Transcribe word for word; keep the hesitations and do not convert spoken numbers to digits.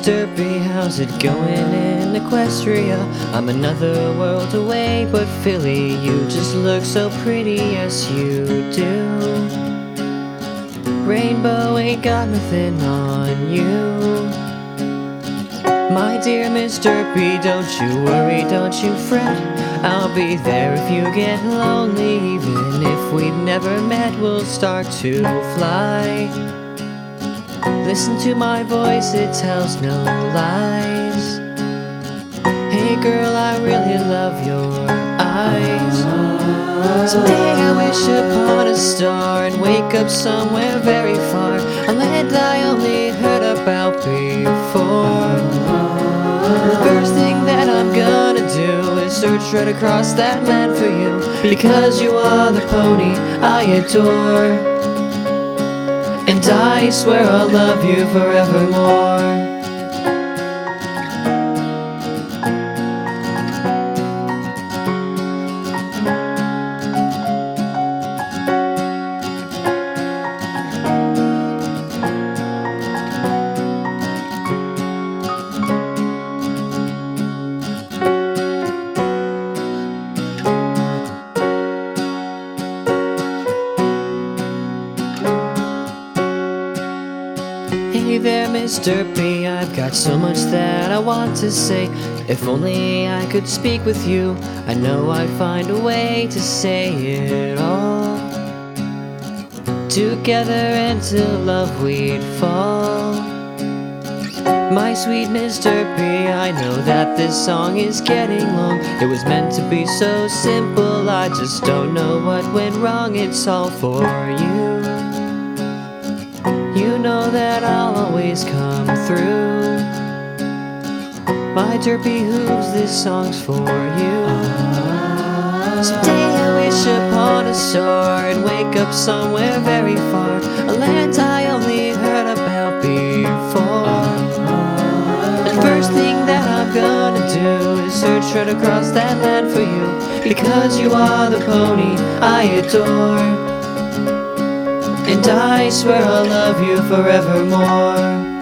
Mister B, how's it going in Equestria? I'm another world away, but Philly, you just look so pretty, yes you do. Rainbow ain't got nothing on you. My dear Mister B, don't you worry, don't you fret. I'll be there if you get lonely. Even if we've never met, we'll start to fly. Listen to my voice, it tells no lies. Hey girl, I really love your eyes. Someday I wish upon a star and wake up somewhere very far, a land I only heard about before. The first thing that I'm gonna do is search right across that land for you, because you are the pony I adore. And I swear I'll love you forevermore. Hey there, Mister B, I've got so much that I want to say. If only I could speak with you, I know I'd find a way to say it all. Together and to love we'd fall. My sweet Mister B, I know that this song is getting long. It was meant to be so simple, I just don't know what went wrong. It's all for you. You know that I'll always come through. My derpy hooves, this song's for you. Someday I wish upon a star and wake up somewhere very far, a land I only heard about before. The first thing that I'm gonna do is search right across that land for you, because you are the pony I adore. And I swear I'll love you forevermore.